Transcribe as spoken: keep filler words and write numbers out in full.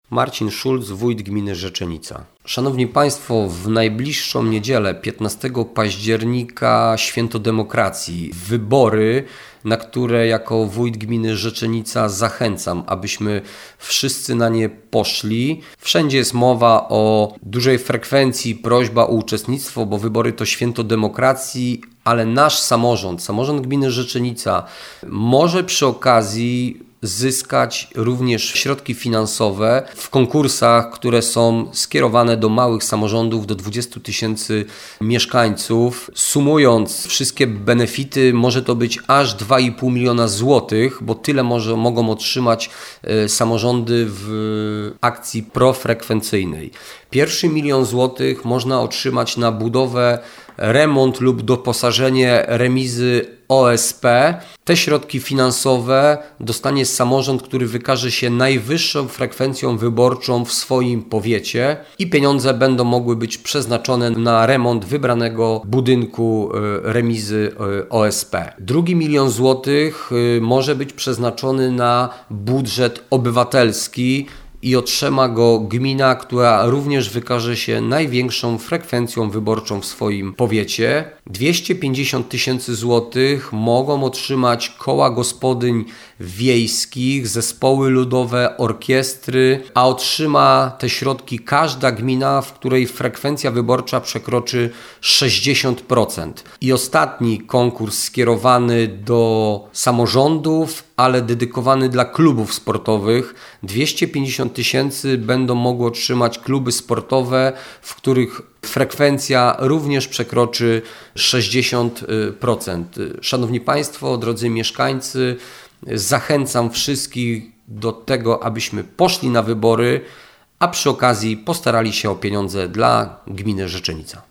Marcin Szulc, wójt gminy Rzeczenica. Szanowni Państwo, w najbliższą niedzielę, piętnastego października, święto demokracji, wybory, na które jako wójt gminy Rzeczenica zachęcam, abyśmy wszyscy na nie poszli. Wszędzie jest mowa o dużej frekwencji, prośba o uczestnictwo, bo wybory to święto demokracji, ale nasz samorząd, samorząd gminy Rzeczenica może przy okazji zyskać również środki finansowe w konkursach, które są skierowane do małych samorządów, do dwudziestu tysięcy mieszkańców. Sumując wszystkie benefity, może to być aż dwa i pół miliona złotych, bo tyle może, mogą otrzymać y, samorządy w akcji profrekwencyjnej. Pierwszy milion złotych można otrzymać na budowę, remont lub doposażenie remizy O S P. Te środki finansowe dostanie samorząd, który wykaże się najwyższą frekwencją wyborczą w swoim powiecie i pieniądze będą mogły być przeznaczone na remont wybranego budynku remizy O S P. Drugi milion złotych może być przeznaczony na budżet obywatelski i otrzyma go gmina, która również wykaże się największą frekwencją wyborczą w swoim powiecie. dwieście pięćdziesiąt tysięcy złotych mogą otrzymać koła gospodyń wiejskich, zespoły ludowe, orkiestry, a otrzyma te środki każda gmina, w której frekwencja wyborcza przekroczy sześćdziesiąt procent. I ostatni konkurs skierowany do samorządów, ale dedykowany dla klubów sportowych. dwieście pięćdziesiąt tysięcy będą mogły otrzymać kluby sportowe, w których frekwencja również przekroczy sześćdziesiąt procent. Szanowni Państwo, drodzy mieszkańcy, zachęcam wszystkich do tego, abyśmy poszli na wybory, a przy okazji postarali się o pieniądze dla gminy Rzeczenica.